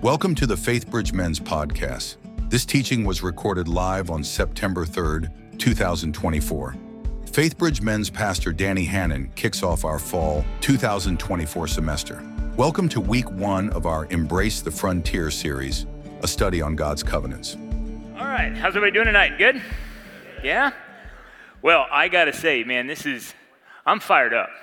Welcome to the Faithbridge Men's Podcast. This teaching was recorded live on September 3rd, 2024. Faithbridge Men's Pastor Danny Hannon kicks off our fall 2024 semester. Welcome to week 1 of our Embrace the Frontier series, a study on God's covenants. All right, how's everybody doing tonight? Good? Yeah? Well, I gotta say, man, I'm fired up.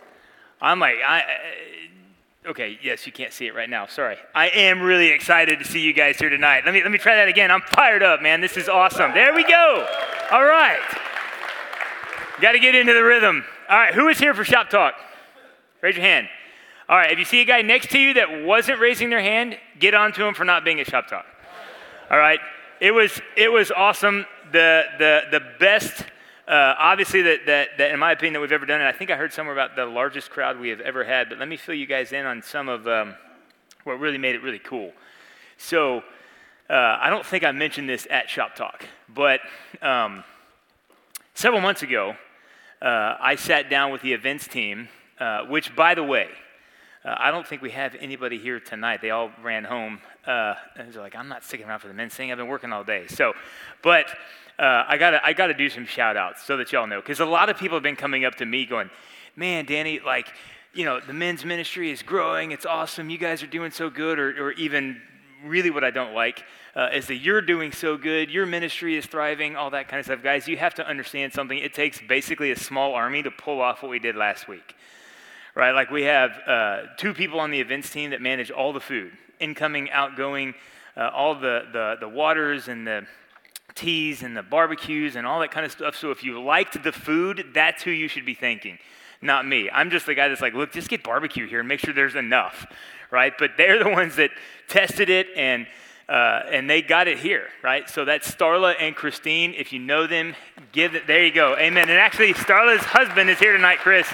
Okay, yes, you can't see it right now, sorry. I am really excited to see you guys here tonight. Let me try that again. I'm fired up, man. This is awesome. There we go. All right. Got to get into the rhythm. All right, who is here for Shop Talk? Raise your hand. All right, if you see a guy next to you that wasn't raising their hand, get on to him for not being at Shop Talk. All right, it was awesome. The best, obviously that in my opinion that we've ever done, and I think I heard somewhere about the largest crowd we have ever had. But let me fill you guys in on some of what really made it really cool. So I don't think I mentioned this at Shop Talk, but several months ago, I sat down with the events team, which, by the way, I don't think we have anybody here tonight. They all ran home. And they're like, I'm not sticking around for the men's thing. I've been working all day. But I gotta do some shout outs so that y'all know. Because a lot of people have been coming up to me going, man, Danny, the men's ministry is growing. It's awesome. You guys are doing so good. Or even really what I don't like is that you're doing so good. Your ministry is thriving, all that kind of stuff. Guys, you have to understand something. It takes basically a small army to pull off what we did last week. Right, like we have 2 people on the events team that manage all the food, incoming, outgoing, all the waters and the teas and the barbecues and all that kind of stuff. So if you liked the food, that's who you should be thanking, not me. I'm just the guy that's like, look, just get barbecue here and make sure there's enough, right? But they're the ones that tested it and they got it here, right? So that's Starla and Christine. If you know them, there you go, amen. And actually, Starla's husband is here tonight, Chris.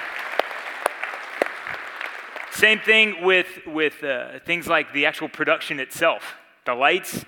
Same thing with things like the actual production itself, the lights,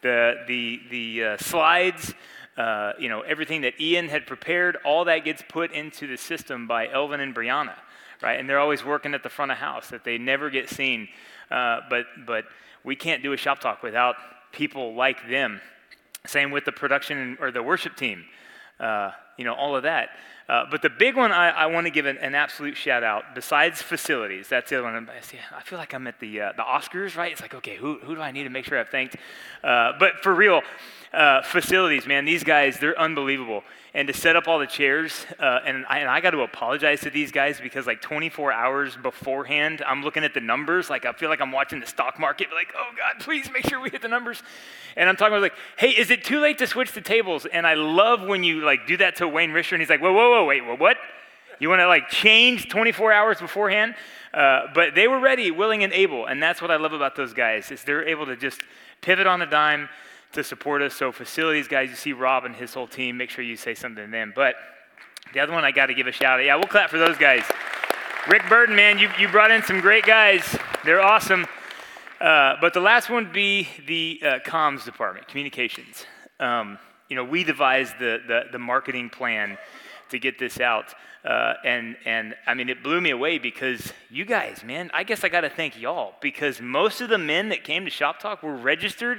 the slides, everything that Ian had prepared. All that gets put into the system by Elvin and Brianna, right? And they're always working at the front of house, that they never get seen. But we can't do a Shop Talk without people like them. Same with the production or the worship team, all of that. But the big one I want to give an absolute shout out, besides facilities, that's the other one. I feel like I'm at the Oscars, right? It's like, okay, who do I need to make sure I've thanked? But for real, facilities, man, these guys, they're unbelievable. And to set up all the chairs, and I got to apologize to these guys because 24 hours beforehand, I'm looking at the numbers. I feel like I'm watching the stock market, oh God, please make sure we hit the numbers. And I'm talking about hey, is it too late to switch the tables? And I love when you do that to Wayne Risher, and he's like, whoa, wait, what? You want to change 24 hours beforehand? But they were ready, willing, and able, and that's what I love about those guys, is they're able to just pivot on a dime to support us. So facilities guys, you see Rob and his whole team, make sure you say something to them. But the other one I got to give a shout out. Yeah, we'll clap for those guys. Rick Burden, man, you brought in some great guys. They're awesome. But the last one would be the comms department, communications. We devised the marketing plan to get this out. And I mean, it blew me away because you guys, man, I guess I got to thank y'all, because most of the men that came to Shop Talk were registered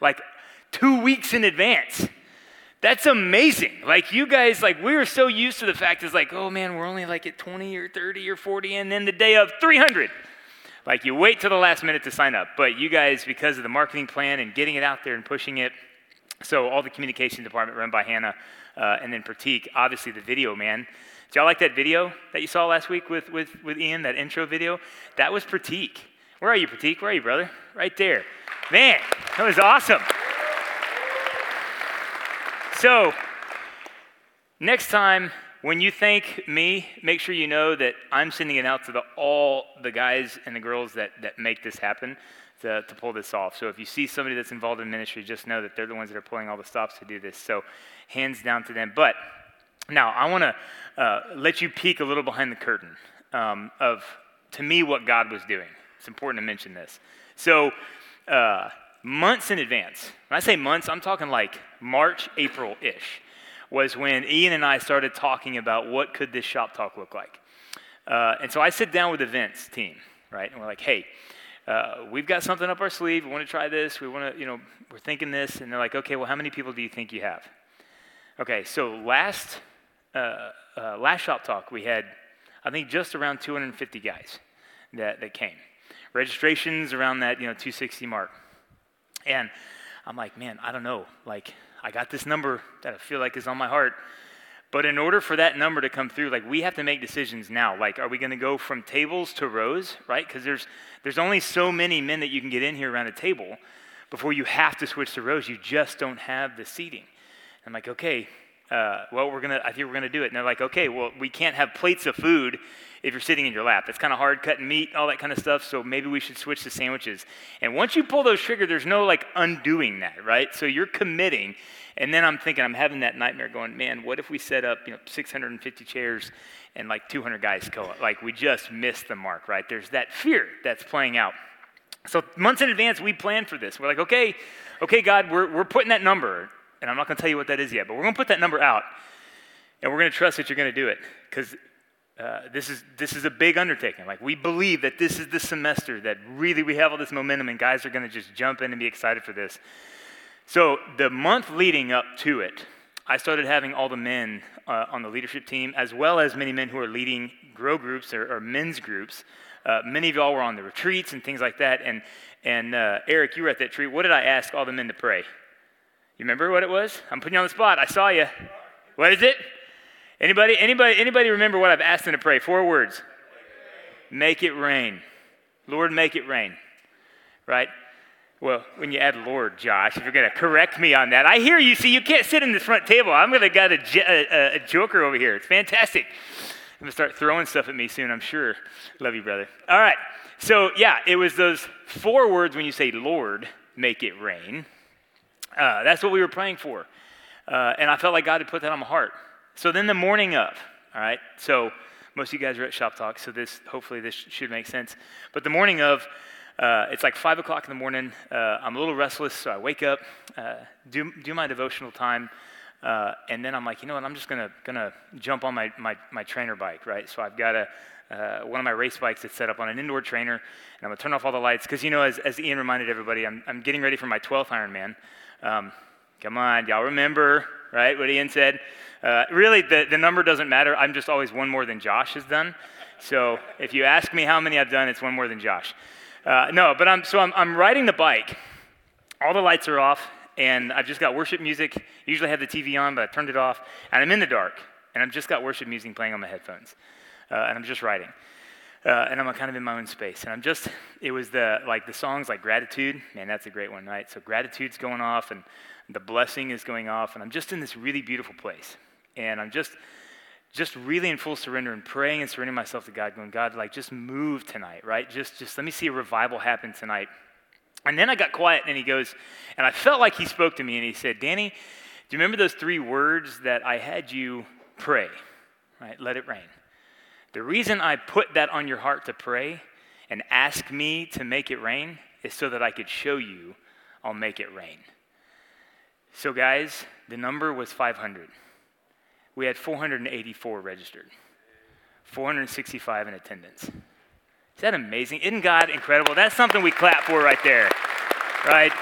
2 weeks in advance. That's amazing. You guys, we were so used to the fact is oh man, we're only at 20 or 30 or 40, and then the day of 300. You wait till the last minute to sign up. But you guys, because of the marketing plan and getting it out there and pushing it, so all the communication department run by Hannah, and then Pratik, obviously the video, man. Did y'all like that video that you saw last week with Ian, that intro video? That was Pratik. Where are you, Pratik? Where are you, brother? Right there. Man, that was awesome. So, next time when you thank me, make sure you know that I'm sending it out to all the guys and the girls that make this happen to pull this off. So if you see somebody that's involved in ministry, just know that they're the ones that are pulling all the stops to do this. So hands down to them. But now I want to let you peek a little behind the curtain of, to me, what God was doing. It's important to mention this. So months in advance. When I say months, I'm talking March, April-ish, was when Ian and I started talking about what could this Shop Talk look like. And so I sit down with the events team, right? And we're like, hey, we've got something up our sleeve. We want to try this. We want to, we're thinking this. And they're like, okay, well, how many people do you think you have? Okay, so last Shop Talk, we had, I think, just around 250 guys that came. Registrations around that, 260 mark. And I'm like, man, I don't know. Like, I got this number that I feel like is on my heart. But in order for that number to come through, like, we have to make decisions now. Like, are we going to go from tables to rows, right? Because there's only so many men that you can get in here around a table before you have to switch to rows. You just don't have the seating. I'm like, okay, I think we're gonna do it. And they're like, okay, well, we can't have plates of food if you're sitting in your lap. It's kind of hard cutting meat, all that kind of stuff. So maybe we should switch to sandwiches. And once you pull those triggers, there's no like undoing that, right? So you're committing. And then I'm having that nightmare going, man, what if we set up, 650 chairs and like 200 guys go up? Like, we just missed the mark, right? There's that fear that's playing out. So months in advance, we planned for this. We're like, okay, God, we're putting that number. And I'm not going to tell you what that is yet, but we're going to put that number out, and we're going to trust that you're going to do it, because this is a big undertaking. Like, we believe that this is the semester that really we have all this momentum, and guys are going to just jump in and be excited for this. So the month leading up to it, I started having all the men on the leadership team, as well as many men who are leading grow groups or men's groups. Many of y'all were on the retreats and things like that. And Eric, you were at that retreat. What did I ask all the men to pray? You remember what it was? I'm putting you on the spot. I saw you. What is it? Anybody remember what I've asked them to pray? 4 words. Make it rain. Lord, make it rain. Right? Well, when you add Lord, Josh, if you're going to correct me on that, I hear you. See, you can't sit in this front table. I'm going to got a joker over here. It's fantastic. I'm going to start throwing stuff at me soon, I'm sure. Love you, brother. All right. So, yeah, it was those 4 words when you say, Lord, make it rain. That's what we were praying for. And I felt like God had put that on my heart. So then the morning of, all right, so most of you guys are at Shop Talk, so hopefully this should make sense. But the morning of, it's like 5 o'clock in the morning. I'm a little restless, so I wake up, do my devotional time, and then I'm like, you know what, I'm just gonna jump on my trainer bike, right? So I've got one of my race bikes that's set up on an indoor trainer, and I'm gonna turn off all the lights, because as Ian reminded everybody, I'm getting ready for my 12th Ironman. Come on, y'all remember, right, what Ian said? Really, the number doesn't matter. I'm just always one more than Josh has done. So if you ask me how many I've done, it's one more than Josh. No, but I'm riding the bike. All the lights are off, and I've just got worship music. Usually I have the TV on, but I turned it off, and I'm in the dark, and I've just got worship music playing on my headphones, and I'm just riding. And I'm kind of in my own space. And it was the songs like Gratitude. Man, that's a great one, right? So Gratitude's going off, and the blessing is going off, and I'm just in this really beautiful place. And I'm just really in full surrender and praying and surrendering myself to God, going, God, like, just move tonight, right? Just let me see a revival happen tonight. And then I got quiet, and he goes, and I felt like he spoke to me, and he said, Danny, do you remember those 3 words that I had you pray, right? Let it rain. The reason I put that on your heart to pray and ask me to make it rain is so that I could show you I'll make it rain. So guys, the number was 500. We had 484 registered, 465 in attendance. Is that amazing? Isn't God incredible? That's something we clap for right there, right?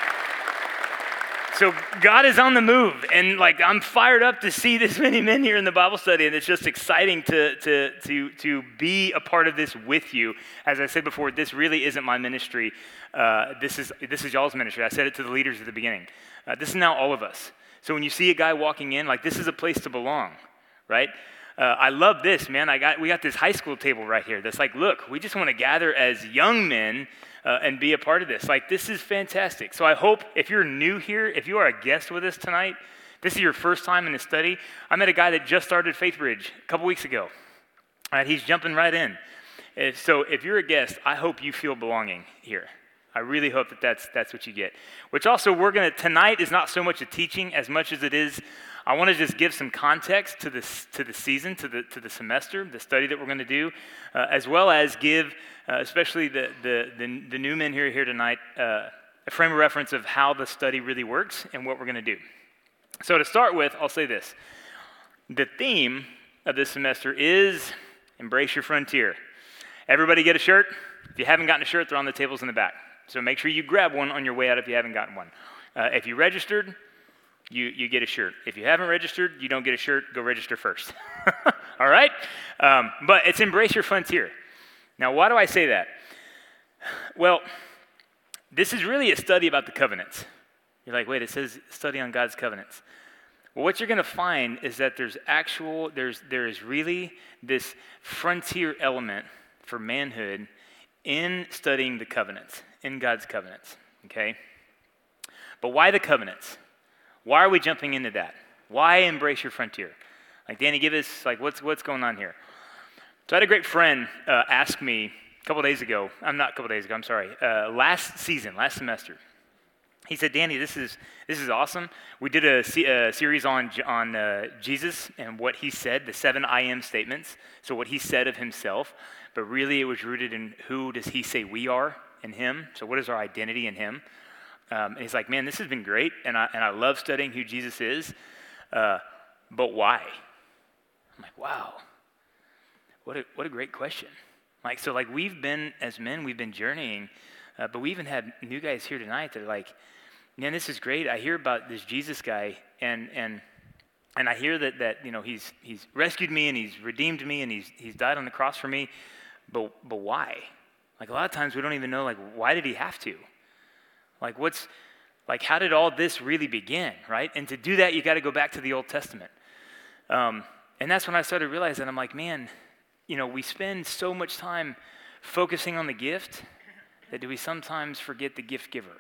So God is on the move, and like, I'm fired up to see this many men here in the Bible study, and it's just exciting to be a part of this with you. As I said before, this really isn't my ministry. This is y'all's ministry. I said it to the leaders at the beginning. This is now all of us. So when you see a guy walking in, like, this is a place to belong, right? I love this, man. We got this high school table right here that's like, look, we just want to gather as young men and be a part of this. Like, this is fantastic. So I hope if you're new here, if you are a guest with us tonight, this is your first time in the study. I met a guy that just started FaithBridge a couple weeks ago. All right, he's jumping right in. So if you're a guest, I hope you feel belonging here. I really hope that's what you get. Which also, tonight is not so much a teaching as much as it is, I want to just give some context to the season, to the semester, the study that we're going to do, as well as give, especially the new men here tonight, a frame of reference of how the study really works and what we're going to do. So to start with, I'll say this. The theme of this semester is Embrace Your Frontier. Everybody get a shirt? If you haven't gotten a shirt, they're on the tables in the back. So make sure you grab one on your way out if you haven't gotten one. If you registered, you get a shirt. If you haven't registered, you don't get a shirt. Go register first. All right? But it's embrace your frontier. Now, why do I say that? Well, this is really a study about the covenants. You're like, wait, it says study on God's covenants. Well, what you're going to find is that there is really this frontier element for manhood in studying the covenants, in God's covenants, okay? But why the covenants? Why are we jumping into that? Why embrace your frontier? Like, Danny, give us, like, what's going on here? So I had a great friend ask me last semester. He said, Danny, this is awesome. We did a series on Jesus and what he said, the 7 I am statements, so what he said of himself, but really it was rooted in who does he say we are in him, so what is our identity in him? And he's like, man, this has been great, and I love studying who Jesus is, but why? I'm like, wow, what a great question. Like, so like we've been journeying, but we even had new guys here tonight that are like, man, this is great. I hear about this Jesus guy, and I hear that you know he's rescued me and he's redeemed me and he's died on the cross for me, but why? Like a lot of times we don't even know, like, why did he have to? Like how did all this really begin, right? And to do that, you got to go back to the Old Testament. And that's when I started realizing, I'm like, man, you know, we spend so much time focusing on the gift that do we sometimes forget the gift giver,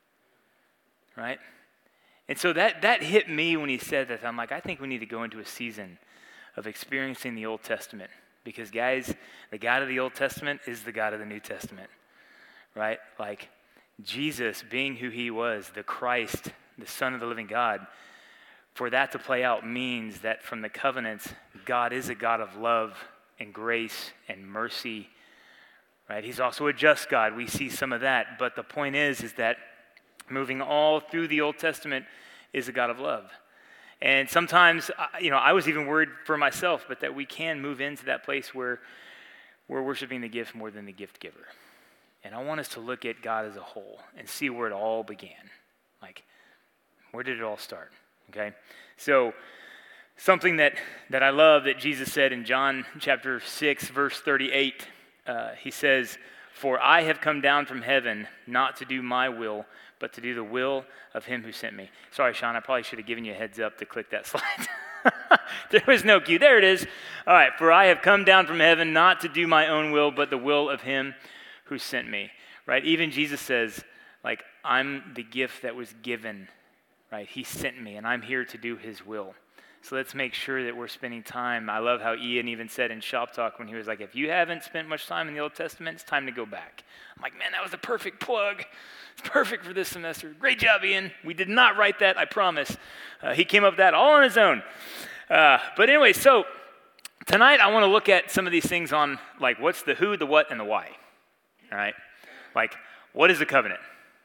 right? And so that hit me when he said that. I'm like, I think we need to go into a season of experiencing the Old Testament because, guys, the God of the Old Testament is the God of the New Testament, right? Like Jesus being who he was, the Christ, the Son of the living God, for that to play out means that from the covenants, God is a God of love and grace and mercy, right? He's also a just God. We see some of that. But the point is that moving all through the Old Testament is a God of love. And sometimes, I was even worried for myself, but that we can move into that place where we're worshiping the gift more than the gift giver. And I want us to look at God as a whole and see where it all began. Like, where did it all start? Okay? So, something that I love that Jesus said in John chapter 6, verse 38, he says, "For I have come down from heaven not to do my will, but to do the will of him who sent me." Sorry, Sean, I probably should have given you a heads up to click that slide. There was no cue. There it is. All right, "For I have come down from heaven not to do my own will, but the will of him who sent me." Right? Even Jesus says, like, I'm the gift that was given, right? He sent me, and I'm here to do his will. So let's make sure that we're spending time. I love how Ian even said in Shop Talk when he was like, if you haven't spent much time in the Old Testament, it's time to go back. I'm like, man, that was a perfect plug. It's perfect for this semester. Great job, Ian. We did not write that, I promise. He came up with that all on his own. But anyway, so tonight I want to look at some of these things on, like, what's the who, the what, and the why. All right? Like, what is a covenant?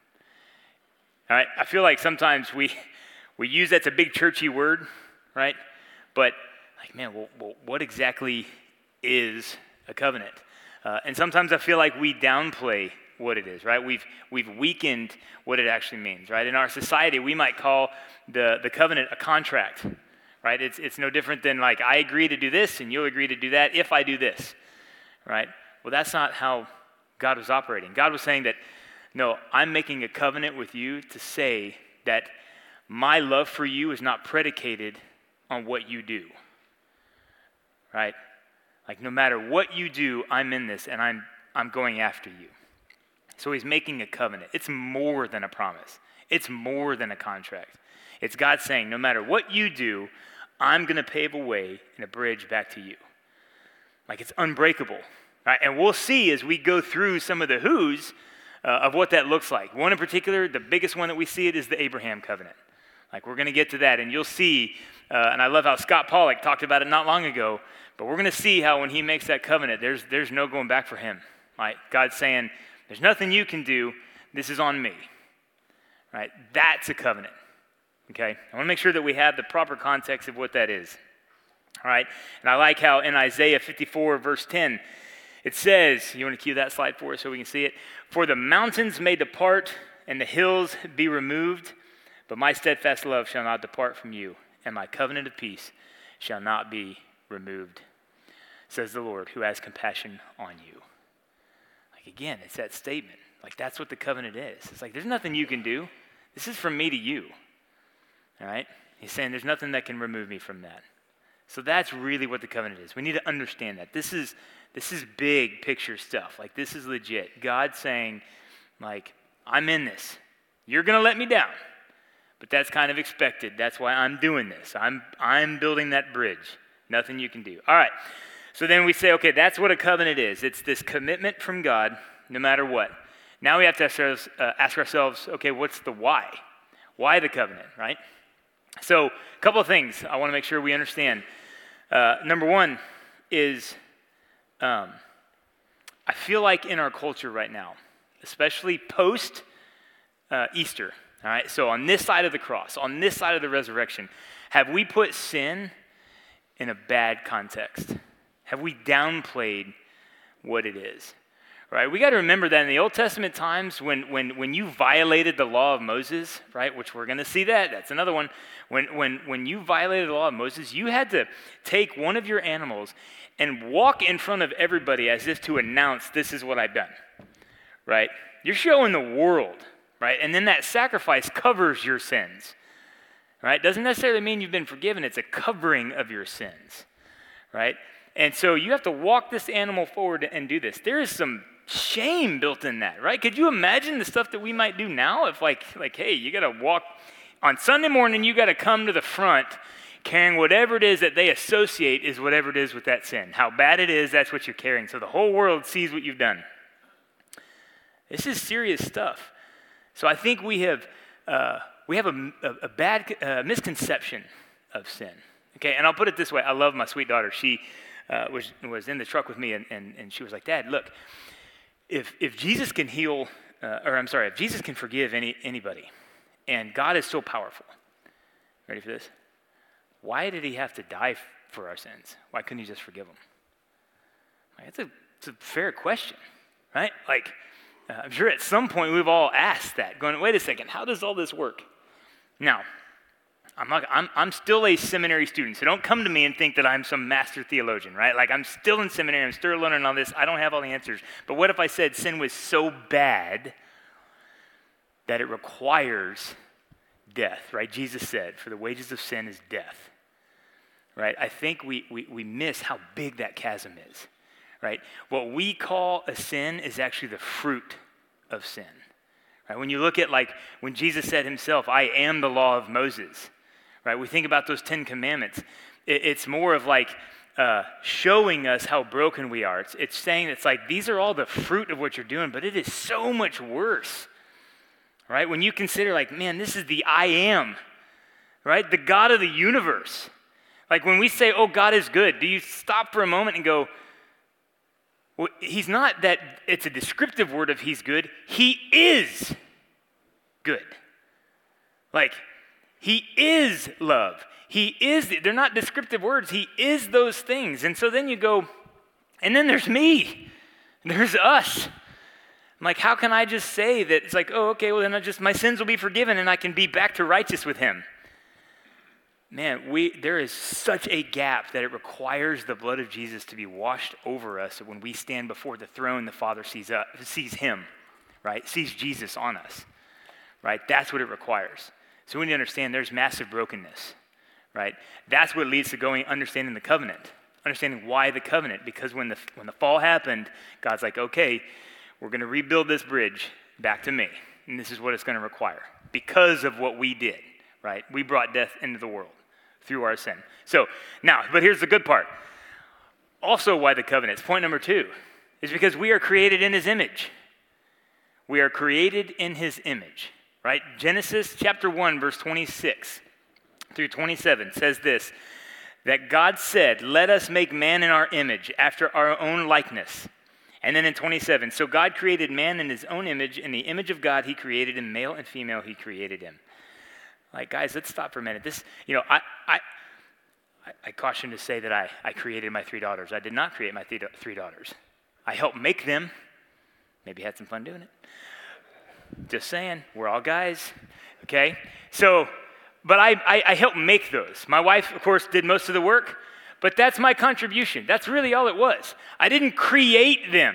All right? I feel like sometimes we use that's a big churchy word, right? But, like, man, well, what exactly is a covenant? And sometimes I feel like we downplay what it is, right? We've weakened what it actually means, right? In our society, we might call the covenant a contract, right? It's no different than, like, I agree to do this and you'll agree to do that if I do this, right? Well, that's not how God was operating. God was saying that, no, I'm making a covenant with you to say that my love for you is not predicated on what you do, right? Like, no matter what you do, I'm in this, and I'm going after you. So he's making a covenant. It's more than a promise. It's more than a contract. It's God saying, no matter what you do, I'm going to pave a way and a bridge back to you. Like, it's unbreakable, right? And we'll see as we go through some of the who's of what that looks like. One in particular, the biggest one that we see it is the Abraham covenant. Like, we're going to get to that, and you'll see, and I love how Scott Pollock talked about it not long ago, but we're going to see how when he makes that covenant, there's no going back for him. Right? God's saying, there's nothing you can do. This is on me. Right? That's a covenant. Okay? I want to make sure that we have the proper context of what that is. All right? And I like how in Isaiah 54, verse 10, It says, you want to cue that slide for us so we can see it? For the mountains may depart and the hills be removed, but my steadfast love shall not depart from you, and my covenant of peace shall not be removed, says the Lord, who has compassion on you. Like, again, it's that statement. Like, that's what the covenant is. It's like, there's nothing you can do. This is from me to you. All right? He's saying there's nothing that can remove me from that. So that's really what the covenant is. We need to understand that. This is big picture stuff. Like, this is legit. God saying, like, I'm in this. You're going to let me down. But that's kind of expected. That's why I'm doing this. I'm building that bridge. Nothing you can do. All right. So then we say, okay, that's what a covenant is. It's this commitment from God, no matter what. Now we have to ask ourselves, okay, what's the why? Why the covenant, right? So a couple of things I want to make sure we understand. Number one is I feel like in our culture right now, especially post Easter, all right, so on this side of the cross, on this side of the resurrection, have we put sin in a bad context? Have we downplayed what it is? Right? We got to remember that in the Old Testament times, when you violated the law of Moses, right, which we're going to see that's another one. When you violated the law of Moses, you had to take one of your animals and walk in front of everybody as if to announce, this is what I've done, right? You're showing the world, right? And then that sacrifice covers your sins, right? Doesn't necessarily mean you've been forgiven. It's a covering of your sins, right? And so you have to walk this animal forward and do this. There is some shame built in that, right? Could you imagine the stuff that we might do now if like hey, you got to walk on Sunday morning, you got to come to the front carrying whatever it is that they associate is whatever it is with that sin. How bad it is, that's what you're carrying. So the whole world sees what you've done. This is serious stuff. So I think we have a bad misconception of sin. Okay, and I'll put it this way. I love my sweet daughter. She was in the truck with me, and she was like, Dad, look, if Jesus can heal, if Jesus can forgive anybody, and God is so powerful, ready for this? Why did he have to die for our sins? Why couldn't he just forgive them? Like, it's a fair question, right? Like, I'm sure at some point we've all asked that, going, wait a second, how does all this work? Now, I'm still a seminary student, so don't come to me and think that I'm some master theologian, right? Like, I'm still in seminary, I'm still learning all this, I don't have all the answers. But what if I said sin was so bad that it requires death, right? Jesus said, for the wages of sin is death, right? I think we miss how big that chasm is, right? What we call a sin is actually the fruit of sin, right? When you look at, like, when Jesus said himself, I am the law of Moses, right? We think about those 10 commandments. It's more of like showing us how broken we are. It's saying it's like, these are all the fruit of what you're doing, but it is so much worse, right? When you consider, like, man, this is the I am, right? The God of the universe. Like, when we say, oh, God is good, do you stop for a moment and go, well, he's not that it's a descriptive word of he's good. He is good. Like, he is love. He is, they're not descriptive words. He is those things. And so then you go, and then there's me. There's us. I'm like, how can I just say that? It's like, oh, okay, well then my sins will be forgiven and I can be back to righteous with him. Man, there is such a gap that it requires the blood of Jesus to be washed over us. So when we stand before the throne, the Father sees him, right? Sees Jesus on us, right? That's what it requires. So we need to understand there's massive brokenness, right? That's what leads to understanding the covenant, understanding why the covenant, because when the fall happened, God's like, okay, we're going to rebuild this bridge back to me, and this is what it's going to require because of what we did, right? We brought death into the world through our sin. So now, but here's the good part. Also why the covenant, point number 2, is because we are created in his image. We are created in his image. Right? Genesis chapter 1, verse 26 through 27 says this, that God said, let us make man in our image, after our own likeness. And then in 27, so God created man in his own image, in the image of God he created him, male and female he created him. Like, guys, let's stop for a minute. This, I caution to say that I created my 3 daughters. I did not create my 3 daughters. I helped make them. Maybe had some fun doing it. Just saying, we're all guys, okay? So, but I helped make those. My wife, of course, did most of the work, but that's my contribution. That's really all it was. I didn't create them.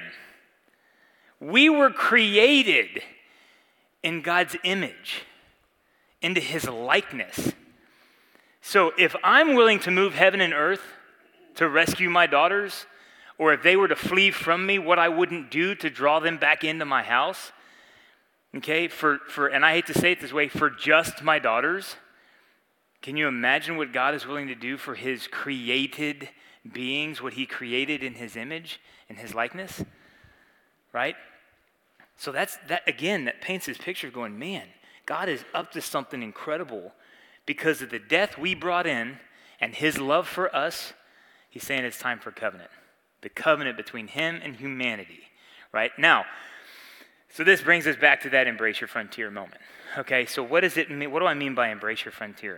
We were created in God's image, into his likeness. So if I'm willing to move heaven and earth to rescue my daughters, or if they were to flee from me, what I wouldn't do to draw them back into my house, okay, and I hate to say it this way, for just my daughters, can you imagine what God is willing to do for his created beings, what he created in his image, in his likeness, right? So that again, that paints this picture of going, man, God is up to something incredible because of the death we brought in and his love for us. He's saying it's time for covenant, the covenant between him and humanity, right? Now, so this brings us back to that embrace your frontier moment. Okay, so what does it mean? What do I mean by embrace your frontier?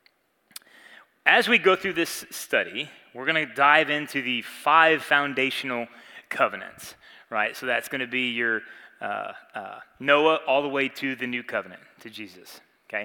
As we go through this study, we're going to dive into the 5 foundational covenants, right? So that's going to be your Noah all the way to the new covenant, to Jesus, okay?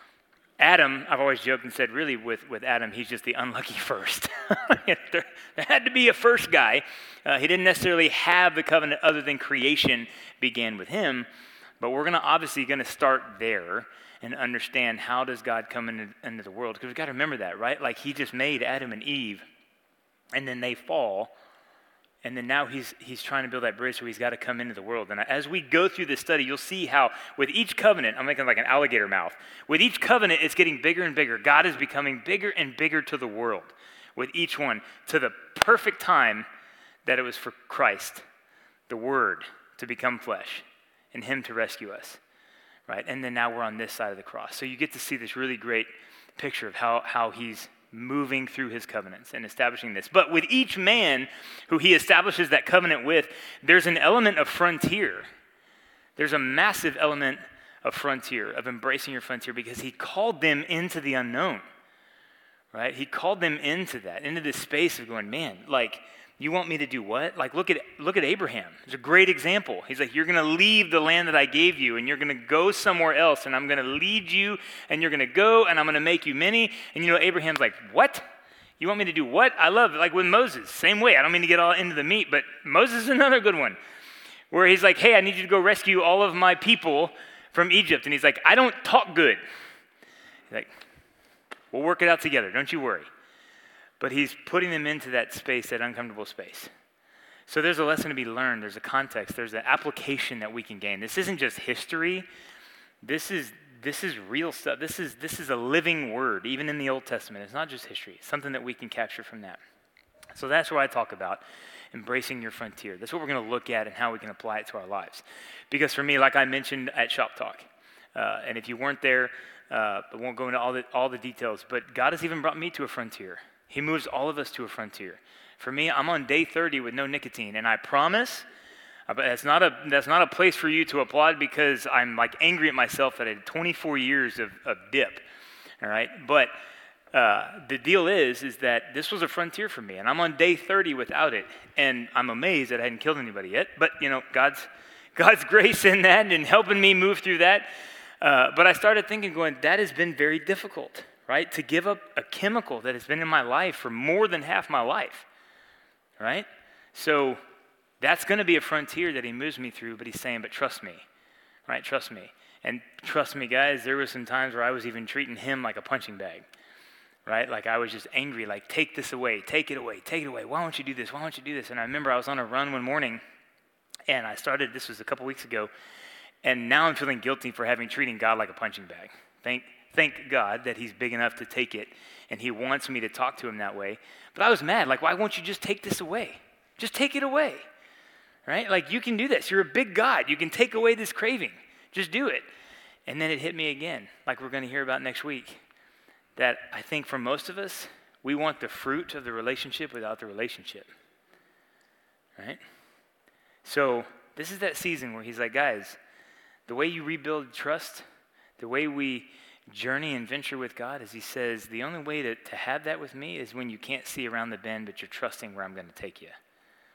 Adam, I've always joked and said, really, with Adam, he's just the unlucky first. there had to be a first guy. He didn't necessarily have the covenant other than creation began with him, but we're obviously going to start there and understand how does God come into the world, because we've got to remember that, right? Like he just made Adam and Eve, and then they fall, and then now he's trying to build that bridge, so he's got to come into the world. And as we go through this study, you'll see how with each covenant, I'm making like an alligator mouth, with each covenant, it's getting bigger and bigger. God is becoming bigger and bigger to the world with each one, to the perfect time that it was for Christ, the Word, to become flesh and him to rescue us, right? And then now we're on this side of the cross. So you get to see this really great picture of how he's moving through his covenants and establishing this. But with each man who he establishes that covenant with, there's an element of frontier. There's a massive element of frontier, of embracing your frontier, because he called them into the unknown, right? He called them into that, into this space of going, man, like, you want me to do what? Like, look at Abraham. It's a great example. He's like, you're going to leave the land that I gave you, and you're going to go somewhere else, and I'm going to lead you, and you're going to go, and I'm going to make you many. And Abraham's like, what? You want me to do what? I love it. Like with Moses, same way. I don't mean to get all into the meat, but Moses is another good one, where he's like, hey, I need you to go rescue all of my people from Egypt. And he's like, I don't talk good. He's like, we'll work it out together. Don't you worry. But he's putting them into that space, that uncomfortable space. So there's a lesson to be learned. There's a context. There's an application that we can gain. This isn't just history. This is real stuff. This is a living word, even in the Old Testament. It's not just history. It's something that we can capture from that. So that's what I talk about, embracing your frontier. That's what we're going to look at and how we can apply it to our lives. Because for me, like I mentioned at Shop Talk, and if you weren't there, I won't go into all the details, but God has even brought me to a frontier. He moves all of us to a frontier. For me, I'm on day 30 with no nicotine, and I promise, that's not a place for you to applaud because I'm like angry at myself that I had 24 years of dip, all right? But the deal is that this was a frontier for me, and I'm on day 30 without it, and I'm amazed that I hadn't killed anybody yet, but God's grace in that and helping me move through that. But I started thinking, that has been very difficult, right? To give up a chemical that has been in my life for more than half my life, right? So that's going to be a frontier that he moves me through, but he's saying, but trust me, right? Trust me. And trust me, guys, there were some times where I was even treating him like a punching bag, right? Like I was just angry, like, take this away, take it away, take it away. Why don't you do this? Why don't you do this? And I remember I was on a run one morning, and this was a couple weeks ago, and now I'm feeling guilty for treating God like a punching bag. Thank God that he's big enough to take it, and he wants me to talk to him that way. But I was mad. Like, why won't you just take this away? Just take it away, right? Like, you can do this. You're a big God. You can take away this craving. Just do it. And then it hit me again, like we're going to hear about next week, that I think for most of us, we want the fruit of the relationship without the relationship, right? So this is that season where he's like, guys, the way you rebuild trust, the way we journey and venture with God is he says, the only way to have that with me is when you can't see around the bend, but you're trusting where I'm going to take you.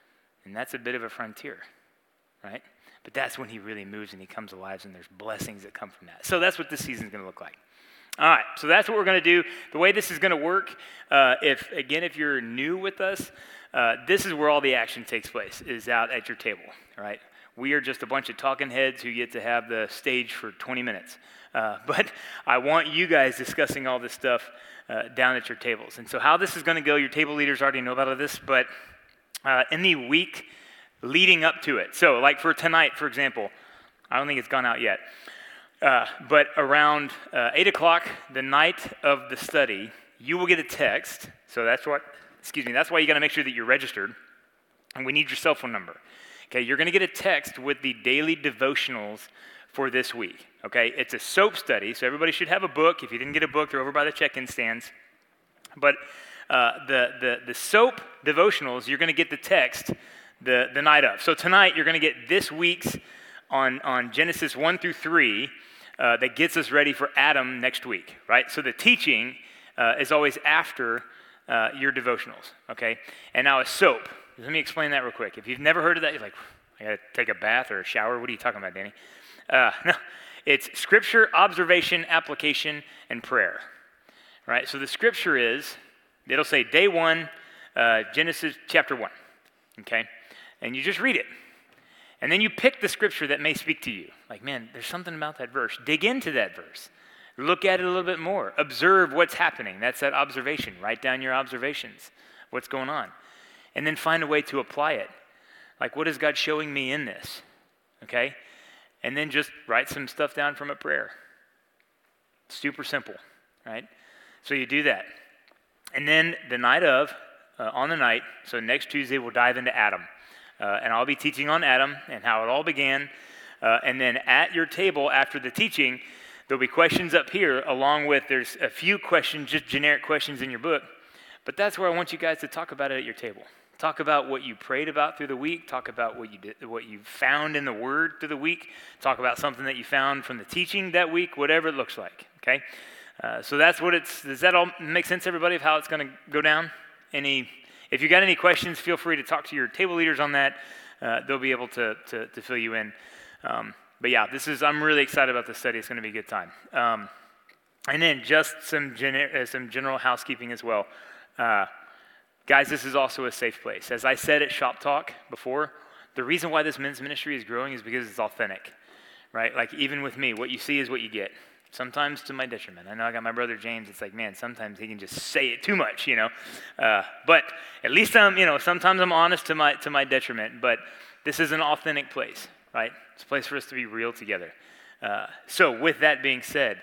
And that's a bit of a frontier, right? But that's when he really moves and he comes alive, and there's blessings that come from that. So that's what this season's going to look like. All right, so that's what we're going to do. The way this is going to work, if you're new with us, this is where all the action takes place, is out at your table, right? We are just a bunch of talking heads who get to have the stage for 20 minutes. But I want you guys discussing all this stuff down at your tables. And so how this is going to go, your table leaders already know about this, but in the week leading up to it. So like for tonight, for example, I don't think it's gone out yet. But around 8 o'clock the night of the study, you will get a text. So that's why you got to make sure that you're registered. And we need your cell phone number. Okay, you're going to get a text with the daily devotionals for this week. Okay, it's a SOAP study, so everybody should have a book. If you didn't get a book, they're over by the check-in stands. But the SOAP devotionals, you're going to get the text the night of. So tonight, you're going to get this week's on Genesis 1 through 3 that gets us ready for Adam next week, right? So the teaching is always after your devotionals, okay? And now a SOAP. Let me explain that real quick. If you've never heard of that, you're like, I got to take a bath or a shower. What are you talking about, Danny? No, it's scripture, observation, application, and prayer, right? So the scripture it'll say day 1, Genesis chapter 1, okay? And you just read it. And then you pick the scripture that may speak to you. Like, man, there's something about that verse. Dig into that verse. Look at it a little bit more. Observe what's happening. That's that observation. Write down your observations. What's going on? And then find a way to apply it. Like, what is God showing me in this? Okay? And then just write some stuff down from a prayer. Super simple, right? So you do that. And then the night of, on the night, so next Tuesday we'll dive into Adam. And I'll be teaching on Adam and how it all began. And then at your table after the teaching, there'll be questions up here along with, there's a few questions, just generic questions in your book. But that's where I want you guys to talk about it at your table. Talk about what you prayed about through the week. Talk about what you found in the Word through the week. Talk about something that you found from the teaching that week, whatever it looks like, okay? So that's what does that all make sense, everybody, of how it's going to go down? If you got any questions, feel free to talk to your table leaders on that. They'll be able to fill you in. But yeah, I'm really excited about this study. It's going to be a good time. And then just some general housekeeping as well. Guys, this is also a safe place. As I said at Shop Talk before, the reason why this men's ministry is growing is because it's authentic, right? Like even with me, what you see is what you get. Sometimes to my detriment. I know I got my brother James. It's like, man, sometimes he can just say it too much, But at least sometimes I'm honest to my detriment. But this is an authentic place, right? It's a place for us to be real together. So with that being said,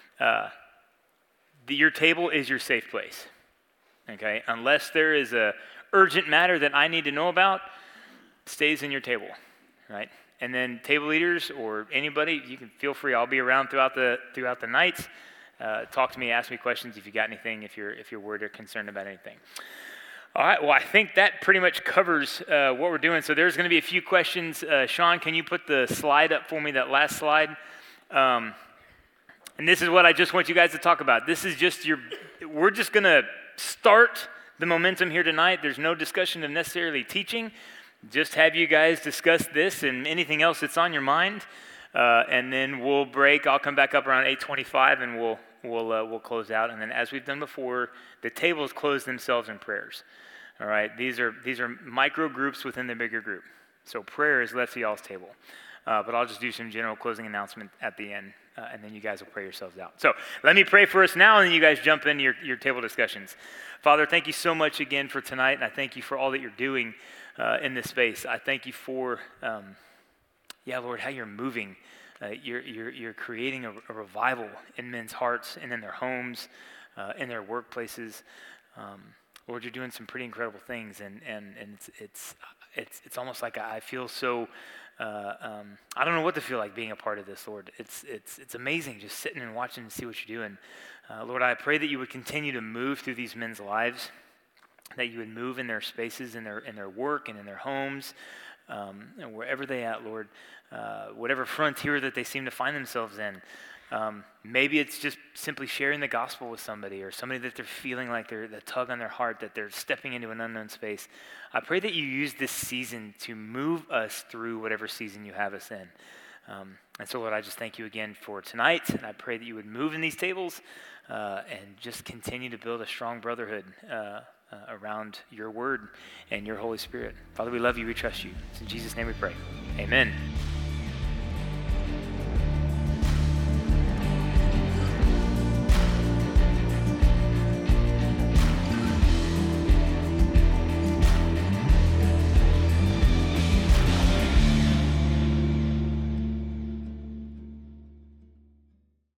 your table is your safe place. Okay, unless there is a urgent matter that I need to know about, it stays in your table, right? And then table leaders or anybody, you can feel free. I'll be around throughout the nights. Talk to me, ask me questions if you got anything, if you're worried or concerned about anything. All right, well, I think that pretty much covers what we're doing. So there's going to be a few questions. Sean, can you put the slide up for me, that last slide? And this is what I just want you guys to talk about. This is just we're just going to start the momentum here tonight. There's no discussion of necessarily teaching. Just have you guys discuss this and anything else that's on your mind, and then we'll break. I'll come back up around 8:25, and we'll close out. And then, as we've done before, the tables close themselves in prayers. All right, these are micro groups within the bigger group. So prayer is let's see y'all's table. But I'll just do some general closing announcement at the end, and then you guys will pray yourselves out. So let me pray for us now, and then you guys jump into your table discussions. Father, thank you so much again for tonight, and I thank you for all that you're doing in this space. I thank you for, Lord, how you're moving. You're creating a revival in men's hearts and in their homes, in their workplaces. Lord, you're doing some pretty incredible things, and it's almost like I feel so. I don't know what to feel like being a part of this, Lord. It's amazing just sitting and watching and see what you're doing. Lord, I pray that you would continue to move through these men's lives, that you would move in their spaces, in their work, and in their homes, and wherever they at, Lord, whatever frontier that they seem to find themselves in. Maybe it's just simply sharing the gospel with somebody, or somebody that they're feeling like they're the tug on their heart, that they're stepping into an unknown space. I pray that you use this season to move us through whatever season you have us in. And so, Lord, I just thank you again for tonight, and I pray that you would move in these tables and just continue to build a strong brotherhood around your word and your Holy Spirit. Father, we love you, we trust you. It's in Jesus' name we pray. Amen.